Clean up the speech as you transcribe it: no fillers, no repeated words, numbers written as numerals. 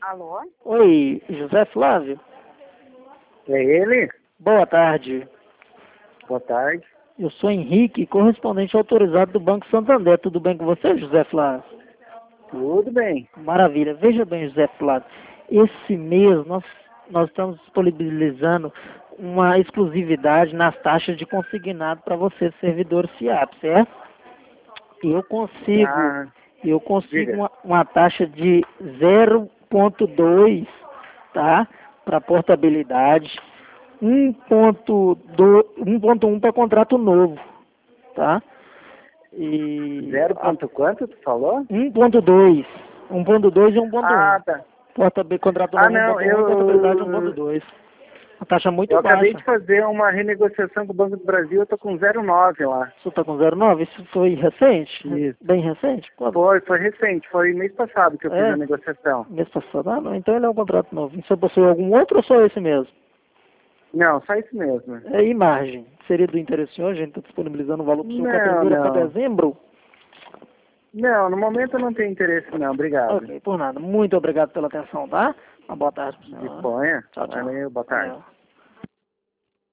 Alô? Oi, José Flávio? É ele? Boa tarde. Boa tarde. Eu sou Henrique, correspondente autorizado do Banco Santander. Tudo bem com você, José Flávio? Tudo bem. Maravilha. Veja bem, José Flávio, esse mês nós estamos disponibilizando uma exclusividade nas taxas de consignado para você, servidor FIAP, certo? E eu consigo diga. uma taxa de 0,2, tá? Para portabilidade, 1,1 para contrato novo, tá? E 0 ponto quanto tu falou? 1,2. 1,2 e 1,1. Ah, tá. Contrato Ah, novo não, 1,1, portabilidade 1,2. Uma taxa muito eu baixa. acabei de fazer uma renegociação com o Banco do Brasil, eu tô com 0,9 lá. Você está com 0,9? Isso foi recente? Isso. Bem recente? Quando? Foi recente, foi mês passado que eu fiz a negociação. Mês passado? Ah, não, então ele é um contrato novo. Você possui algum outro ou só esse mesmo? Não, só isso mesmo. É, e margem? Seria do interesse senhor? A gente está disponibilizando o valor para sua cobertura para dezembro? Não, no momento eu não tenho interesse não, obrigado. Ok, por nada. Muito obrigado pela atenção, tá? Uma boa tarde para o senhor. Disponha. Tchau, tchau. Valeu, boa tarde. Valeu.